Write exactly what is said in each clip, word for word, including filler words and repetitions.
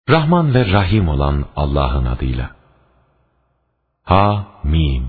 Rahman ve Rahim olan Allah'ın adıyla. Ha Mim.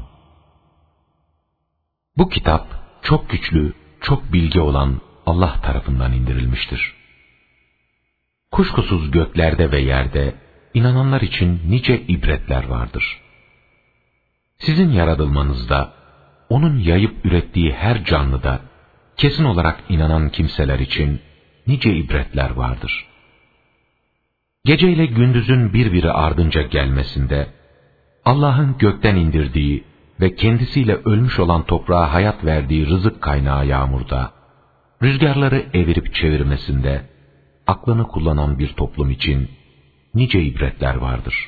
Bu kitap çok güçlü, çok bilgi olan Allah tarafından indirilmiştir. Kuşkusuz göklerde ve yerde inananlar için nice ibretler vardır. Sizin yaratılmanızda, onun yayıp ürettiği her canlıda, kesin olarak inanan kimseler için nice ibretler vardır. Geceyle gündüzün birbiri ardınca gelmesinde, Allah'ın gökten indirdiği ve kendisiyle ölmüş olan toprağa hayat verdiği rızık kaynağı yağmurda, rüzgarları evirip çevirmesinde, aklını kullanan bir toplum için nice ibretler vardır.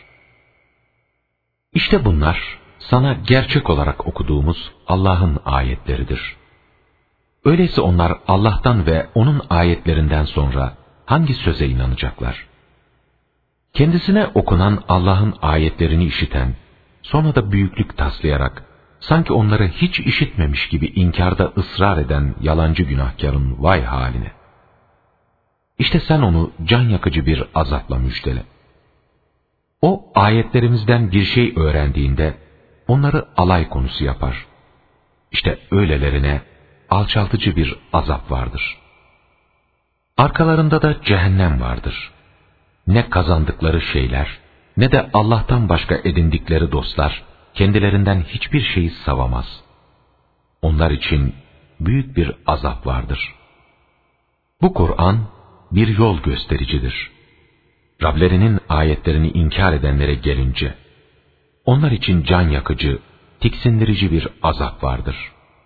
İşte bunlar, sana gerçek olarak okuduğumuz Allah'ın ayetleridir. Öyleyse onlar Allah'tan ve onun ayetlerinden sonra hangi söze inanacaklar? Kendisine okunan Allah'ın ayetlerini işiten, sonra da büyüklük taslayarak, sanki onları hiç işitmemiş gibi inkarda ısrar eden yalancı günahkarın vay haline. İşte sen onu can yakıcı bir azapla müjdele. O ayetlerimizden bir şey öğrendiğinde, onları alay konusu yapar. İşte öylelerine alçaltıcı bir azap vardır. Arkalarında da cehennem vardır. Ne kazandıkları şeyler, ne de Allah'tan başka edindikleri dostlar, kendilerinden hiçbir şeyi savamaz. Onlar için büyük bir azap vardır. Bu Kur'an bir yol göstericidir. Rablerinin ayetlerini inkar edenlere gelince, onlar için can yakıcı, tiksindirici bir azap vardır.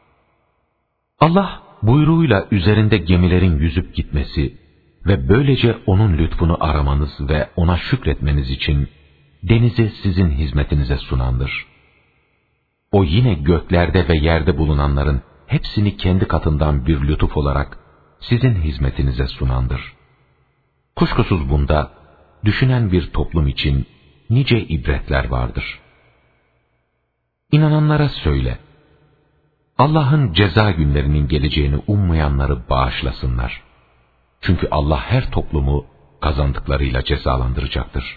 Allah buyruğuyla üzerinde gemilerin yüzüp gitmesi ve böylece onun lütfunu aramanız ve ona şükretmeniz için denizi sizin hizmetinize sunandır. O yine göklerde ve yerde bulunanların hepsini kendi katından bir lütuf olarak sizin hizmetinize sunandır. Kuşkusuz bunda düşünen bir toplum için nice ibretler vardır. İnananlara söyle, Allah'ın ceza günlerinin geleceğini ummayanları bağışlasınlar. Çünkü Allah her toplumu kazandıklarıyla cezalandıracaktır.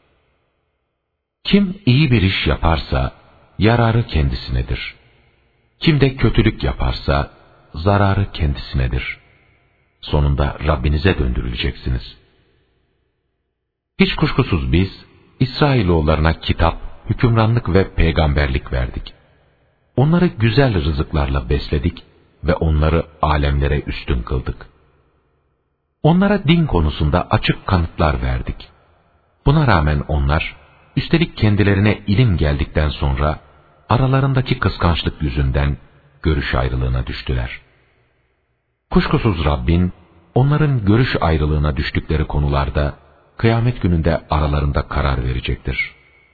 Kim iyi bir iş yaparsa yararı kendisinedir. Kim de kötülük yaparsa zararı kendisinedir. Sonunda Rabbinize döndürüleceksiniz. Hiç kuşkusuz biz İsrailoğullarına kitap, hükümranlık ve peygamberlik verdik. Onları güzel rızıklarla besledik ve onları alemlere üstün kıldık. Onlara din konusunda açık kanıtlar verdik. Buna rağmen onlar, üstelik kendilerine ilim geldikten sonra, aralarındaki kıskançlık yüzünden görüş ayrılığına düştüler. Kuşkusuz Rabbin, onların görüş ayrılığına düştükleri konularda, kıyamet gününde aralarında karar verecektir.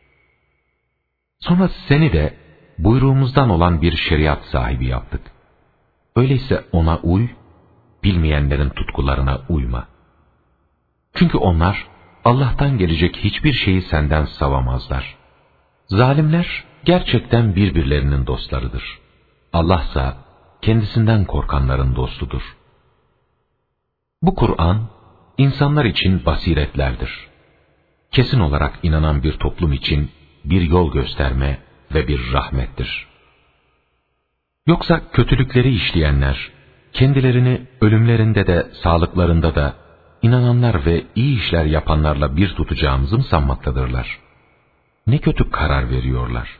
Sonra seni de, buyruğumuzdan olan bir şeriat sahibi yaptık. Öyleyse ona uy, bilmeyenlerin tutkularına uyma. Çünkü onlar, Allah'tan gelecek hiçbir şeyi senden savamazlar. Zalimler, gerçekten birbirlerinin dostlarıdır. Allahsa, kendisinden korkanların dostudur. Bu Kur'an, insanlar için basiretlerdir. Kesin olarak inanan bir toplum için bir yol gösterme ve bir rahmettir. Yoksa kötülükleri işleyenler, kendilerini ölümlerinde de sağlıklarında da inananlar ve iyi işler yapanlarla bir tutacağımızı mı sanmaktadırlar? Ne kötü karar veriyorlar.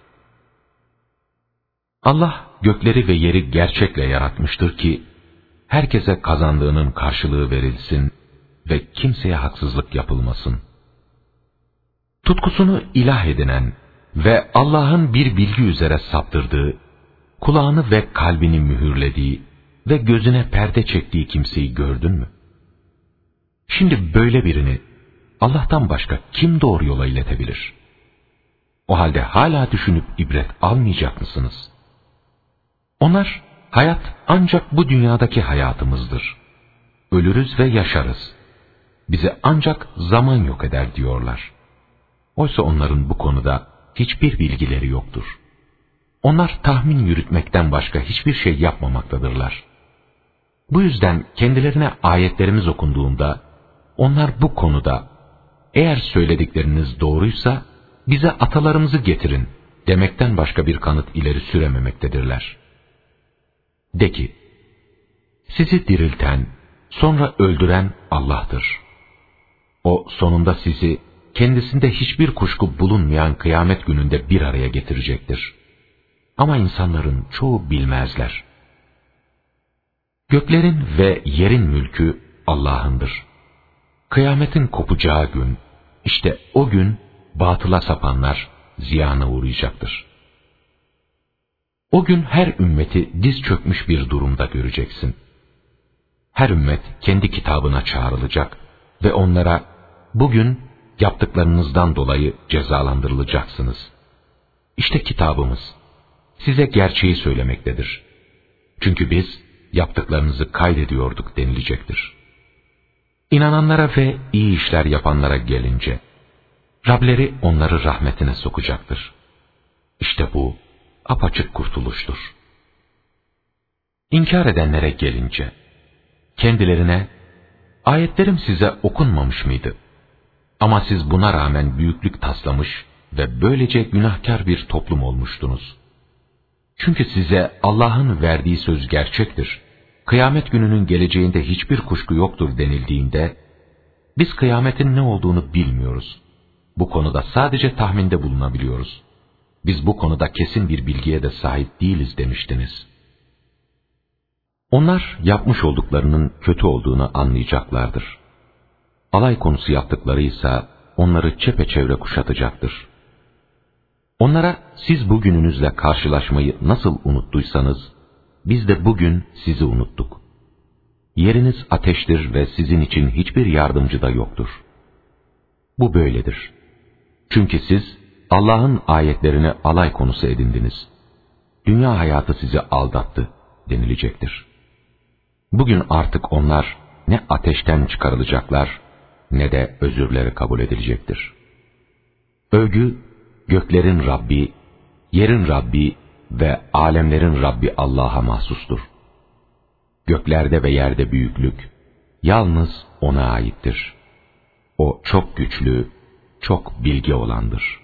Allah gökleri ve yeri gerçekle yaratmıştır ki, herkese kazandığının karşılığı verilsin ve kimseye haksızlık yapılmasın. Tutkusunu ilah edinen ve Allah'ın bir bilgi üzere saptırdığı, kulağını ve kalbini mühürlediği ve gözüne perde çektiği kimseyi gördün mü? Şimdi böyle birini Allah'tan başka kim doğru yola iletebilir? O halde hala düşünüp ibret almayacak mısınız? Onlar, hayat ancak bu dünyadaki hayatımızdır. Ölürüz ve yaşarız. Bize ancak zaman yok eder diyorlar. Oysa onların bu konuda hiçbir bilgileri yoktur. Onlar tahmin yürütmekten başka hiçbir şey yapmamaktadırlar. Bu yüzden kendilerine ayetlerimiz okunduğunda, onlar bu konuda, eğer söyledikleriniz doğruysa bize atalarımızı getirin demekten başka bir kanıt ileri sürememektedirler. De ki, sizi dirilten, sonra öldüren Allah'tır. O sonunda sizi kendisinde hiçbir kuşku bulunmayan kıyamet gününde bir araya getirecektir. Ama insanların çoğu bilmezler. Göklerin ve yerin mülkü Allah'ındır. Kıyametin kopacağı gün, işte o gün batıla sapanlar ziyana uğrayacaktır. O gün her ümmeti diz çökmüş bir durumda göreceksin. Her ümmet kendi kitabına çağrılacak ve onlara bugün yaptıklarınızdan dolayı cezalandırılacaksınız. İşte kitabımız size gerçeği söylemektedir. Çünkü biz yaptıklarınızı kaydediyorduk denilecektir. İnananlara ve iyi işler yapanlara gelince, Rableri onları rahmetine sokacaktır. İşte bu apaçık kurtuluştur. İnkar edenlere gelince, kendilerine, ayetlerim size okunmamış mıydı? Ama siz buna rağmen büyüklük taslamış ve böylece günahkar bir toplum olmuştunuz. Çünkü size Allah'ın verdiği söz gerçektir. Kıyamet gününün geleceğinde hiçbir kuşku yoktur denildiğinde, biz kıyametin ne olduğunu bilmiyoruz. Bu konuda sadece tahminde bulunabiliyoruz. Biz bu konuda kesin bir bilgiye de sahip değiliz demiştiniz. Onlar yapmış olduklarının kötü olduğunu anlayacaklardır. Alay konusu yaptıklarıysa onları çepeçevre kuşatacaktır. Onlara siz bugününüzle karşılaşmayı nasıl unuttuysanız, biz de bugün sizi unuttuk. Yeriniz ateştir ve sizin için hiçbir yardımcı da yoktur. Bu böyledir. Çünkü siz Allah'ın ayetlerini alay konusu edindiniz. Dünya hayatı sizi aldattı denilecektir. Bugün artık onlar ne ateşten çıkarılacaklar ne de özürleri kabul edilecektir. Övgü, göklerin Rabbi, yerin Rabbi ve alemlerin Rabbi Allah'a mahsustur. Göklerde ve yerde büyüklük yalnız O'na aittir. O çok güçlü, çok bilge olandır.